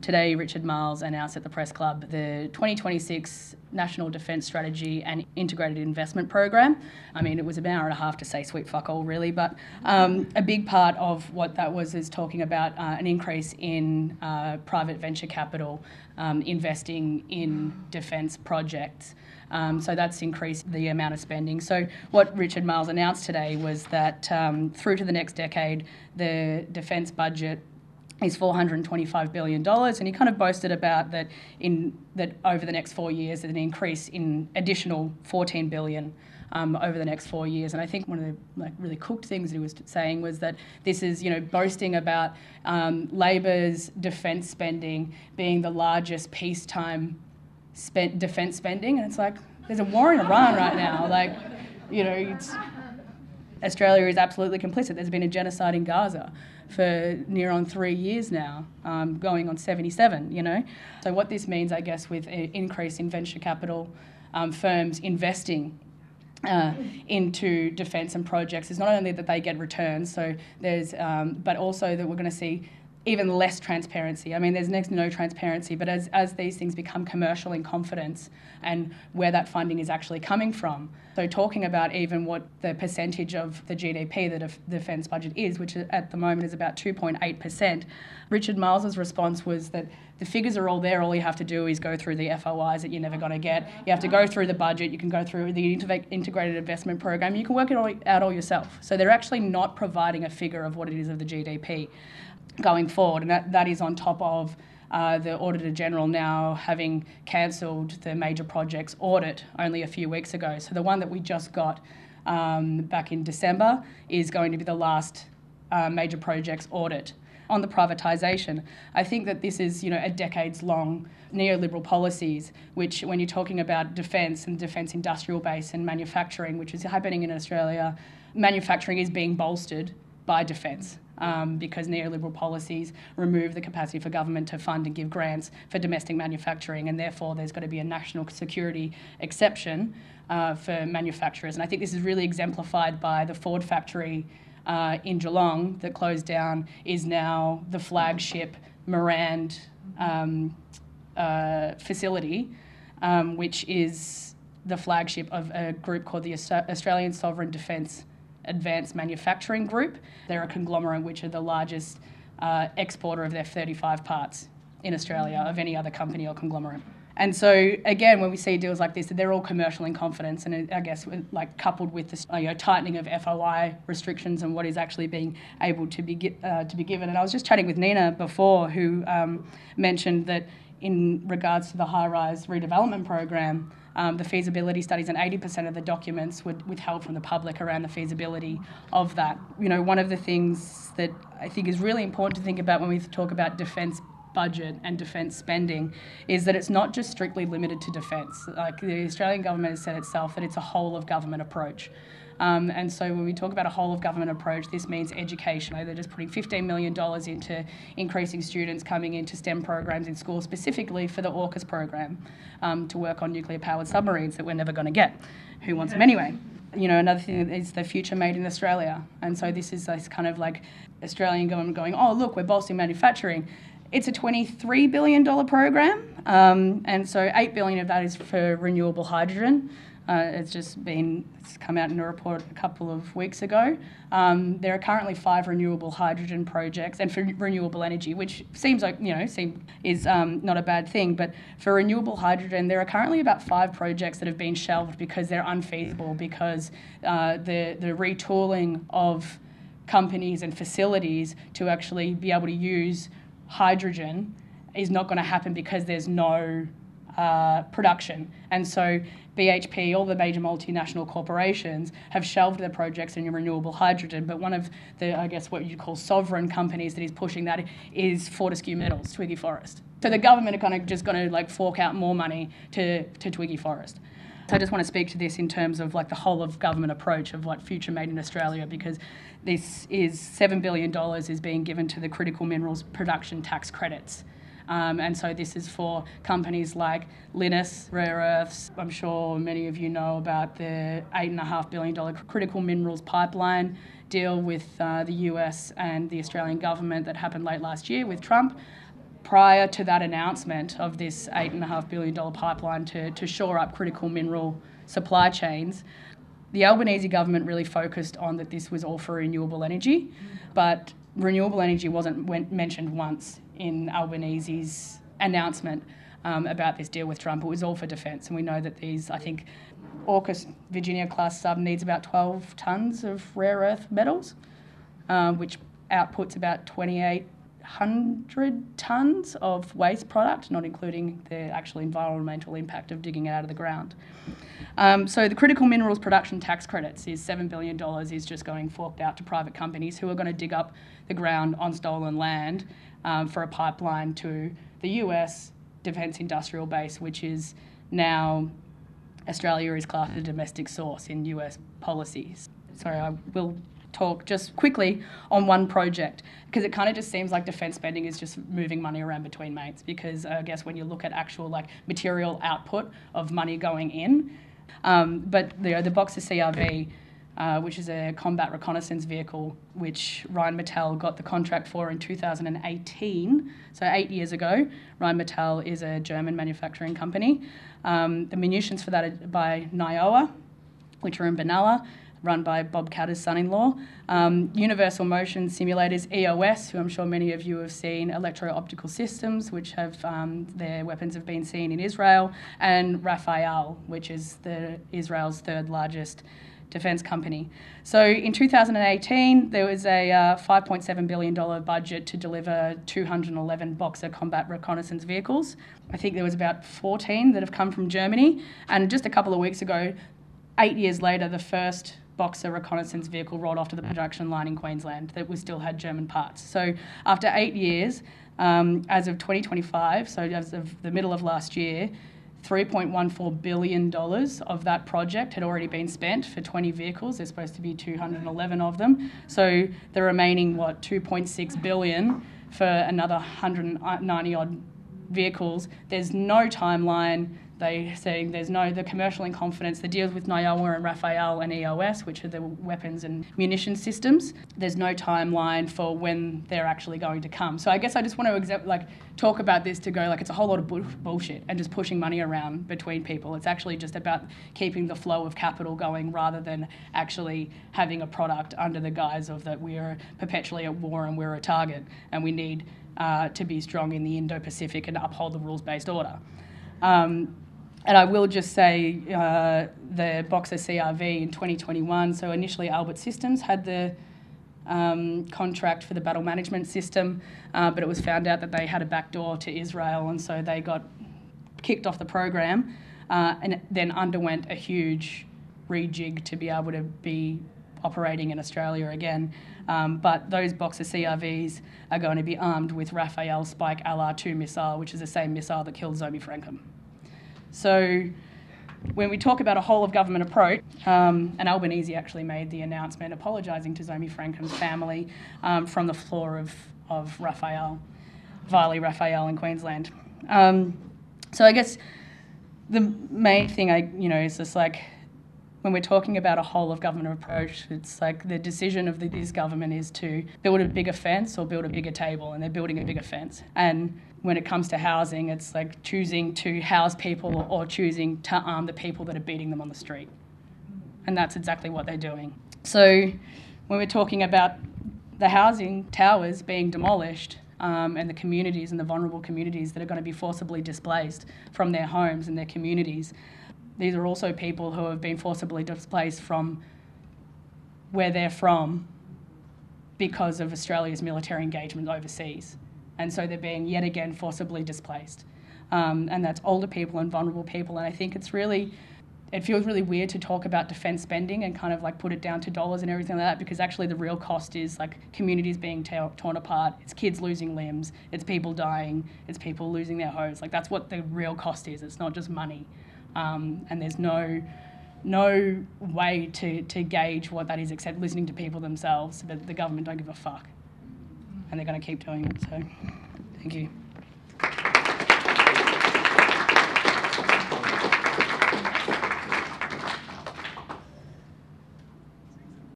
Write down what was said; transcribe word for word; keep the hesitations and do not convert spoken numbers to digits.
Today, Richard Marles announced at the Press Club the twenty twenty-six National Defence Strategy and Integrated Investment Program. I mean, it was an hour and a half to say sweet fuck all, really, but um, a big part of what that was is talking about uh, an increase in uh, private venture capital um, investing in defence projects. Um, so that's increased the amount of spending. So what Richard Marles announced today was that um, through to the next decade, the defence budget is four hundred twenty-five billion dollars, and he kind of boasted about that in that over the next four years, there's an increase in additional fourteen billion dollars um, over the next four years. And I think one of the like really cooked things that he was saying was that this is, you know, boasting about um, Labor's defence spending being the largest peacetime spent defence spending, and it's like there's a war in Iran right now. Like, you know, it's, Australia is absolutely complicit. There's been a genocide in Gaza for near on three years now, um, going on seventy-seven, you know. So what this means, I guess, with an increase in venture capital um, firms investing uh, into defence and projects is not only that they get returns, so there's, um, but also that we're going to see even less transparency. I mean, there's next to no transparency, but as, as these things become commercial in confidence and where that funding is actually coming from. So talking about even what the percentage of the G D P that the defence budget is, which at the moment is about two point eight percent, Richard Marles' response was that the figures are all there, all you have to do is go through the F O Is that you're never going to get. You have to go through the budget, you can go through the integrated investment program, you can work it all out all yourself. So they're actually not providing a figure of what it is of the G D P going forward, and that, that is on top of uh, the Auditor General now having cancelled the major projects audit only a few weeks ago. So the one that we just got um, back in December is going to be the last uh, major projects audit. On the privatisation, I think that this is, you know, a decades-long neoliberal policies, which when you're talking about defence and defence industrial base and manufacturing, which is happening in Australia, manufacturing is being bolstered by defence. Um, because neoliberal policies remove the capacity for government to fund and give grants for domestic manufacturing, and therefore there's got to be a national security exception uh, for manufacturers. And I think this is really exemplified by the Ford factory uh, in Geelong that closed down, is now the flagship Morand um, uh, facility, um, which is the flagship of a group called the Australian Sovereign Defence Advanced Manufacturing Group. They're a conglomerate which are the largest uh, exporter of their F thirty-five parts in Australia of any other company or conglomerate. And so again, when we see deals like this, they're all commercial in confidence, and it, I guess like coupled with the you know, tightening of F O I restrictions and what is actually being able to be uh, to be given. And I was just chatting with Nina before, who um, mentioned that in regards to the high-rise redevelopment program, Um, the feasibility studies and eighty percent of the documents were withheld from the public around the feasibility of that. You know, one of the things that I think is really important to think about when we talk about defence budget and defence spending is that it's not just strictly limited to defence. Like the Australian government has said itself that it's a whole of government approach. Um, and so when we talk about a whole of government approach, this means education. They're just putting fifteen million dollars into increasing students coming into STEM programs in schools, specifically for the AUKUS program, um, to work on nuclear powered submarines that we're never going to get. Who wants them anyway? You know, another thing is the future made in Australia. And so this is this kind of like Australian government going, oh, look, we're bolstering manufacturing. It's a twenty-three billion dollars program, um, and so eight billion dollars of that is for renewable hydrogen. Uh, it's just been it's come out in a report a couple of weeks ago. Um, there are currently five renewable hydrogen projects, and for renewable energy, which seems like you know seem, is um, not a bad thing. But for renewable hydrogen, there are currently about five projects that have been shelved because they're unfeasible, because uh, the the retooling of companies and facilities to actually be able to use hydrogen is not going to happen because there's no uh, production. And so B H P, all the major multinational corporations, have shelved their projects in renewable hydrogen, but one of the, I guess, what you call sovereign companies that is pushing that is Fortescue Metals, Twiggy Forrest. So the government are kind of just going to like fork out more money to, to Twiggy Forrest. So I just want to speak to this in terms of like the whole of government approach of what Future Made in Australia, because this is seven billion dollars is being given to the critical minerals production tax credits. Um, and so this is for companies like Lynas Rare Earths. I'm sure many of you know about the eight point five billion dollars critical minerals pipeline deal with uh, the U S and the Australian government that happened late last year with Trump. prior to that announcement of this eight point five billion dollars pipeline to, to shore up critical mineral supply chains, the Albanese government really focused on that this was all for renewable energy, but renewable energy wasn't went, mentioned once in Albanese's announcement um, about this deal with Trump. It was all for defence, and we know that these, I think, AUKUS Virginia-class sub needs about twelve tonnes of rare earth metals, um, which outputs about twenty-eight hundred tonnes of waste product, not including the actual environmental impact of digging it out of the ground. Um, so the critical minerals production tax credits is seven billion dollars is just going forked out to private companies who are going to dig up the ground on stolen land um, for a pipeline to the U S Defence Industrial Base, which is now Australia is classed as a domestic source in U S policies. Sorry, I will talk just quickly on one project, because it kind of just seems like defence spending is just moving money around between mates, because I guess when you look at actual like material output of money going in, um, but the, the Boxer C R V, uh, which is a combat reconnaissance vehicle, which Rheinmetall got the contract for in two thousand eighteen, so eight years ago. Rheinmetall is a German manufacturing company. Um, the munitions for that are by Nioa, which are in Benalla, run by Bob Katter's son-in-law. Um, Universal Motion Simulators, E O S, who I'm sure many of you have seen, Electro-Optical Systems, which have um, their weapons have been seen in Israel, and Rafael, which is the Israel's third largest defence company. So in two thousand eighteen, there was a uh, five point seven billion dollars budget to deliver two hundred eleven Boxer combat reconnaissance vehicles. I think there was about fourteen that have come from Germany, and just a couple of weeks ago, eight years later, the first Boxer reconnaissance vehicle rolled off to the production line in Queensland that was still had German parts. So after eight years, um, as of twenty twenty-five, so as of the middle of last year, three point one four billion dollars of that project had already been spent for twenty vehicles. There's supposed to be two hundred eleven of them. So the remaining, what, two point six billion dollars for another one hundred ninety odd vehicles. There's no timeline. They saying there's no, the commercial in confidence, the deals with Nioa and Rafael and E O S, which are the weapons and munition systems, there's no timeline for when they're actually going to come. So I guess I just want to exa- like talk about this to go like it's a whole lot of bu- bullshit and just pushing money around between people. It's actually just about keeping the flow of capital going rather than actually having a product under the guise of that we are perpetually at war and we're a target and we need uh, to be strong in the Indo-Pacific and uphold the rules-based order. Um, And I will just say uh, the Boxer C R V in twenty twenty-one, so initially Albert Systems had the um, contract for the battle management system, uh, but it was found out that they had a backdoor to Israel, and so they got kicked off the program uh, and then underwent a huge rejig to be able to be operating in Australia again. Um, but those Boxer C R Vs are going to be armed with Rafael Spike L R two missile, which is the same missile that killed Zoe Frankham. So when we talk about a whole-of-government approach, um, and Albanese actually made the announcement apologising to Zoe Frankham's family um, from the floor of, of Rafael, Varley Rafael in Queensland. Um, so I guess the main thing, I you know, is just like, when we're talking about a whole-of-government approach, it's like the decision of the, this government is to build a bigger fence or build a bigger table, and they're building a bigger fence. And when it comes to housing, it's like choosing to house people or choosing to arm the people that are beating them on the street. And that's exactly what they're doing. So when we're talking about the housing towers being demolished um, and the communities and the vulnerable communities that are going to be forcibly displaced from their homes and their communities, these are also people who have been forcibly displaced from where they're from because of Australia's military engagement overseas. And so they're being yet again forcibly displaced. Um, and that's older people and vulnerable people. And I think it's really, it feels really weird to talk about defence spending and kind of like put it down to dollars and everything like that, because actually the real cost is like communities being ta- torn apart, it's kids losing limbs, it's people dying, it's people losing their homes. Like that's what the real cost is. It's not just money. Um, and there's no no way to, to gauge what that is except listening to people themselves. But the government don't give a fuck. And they're going to keep doing it. So, thank you.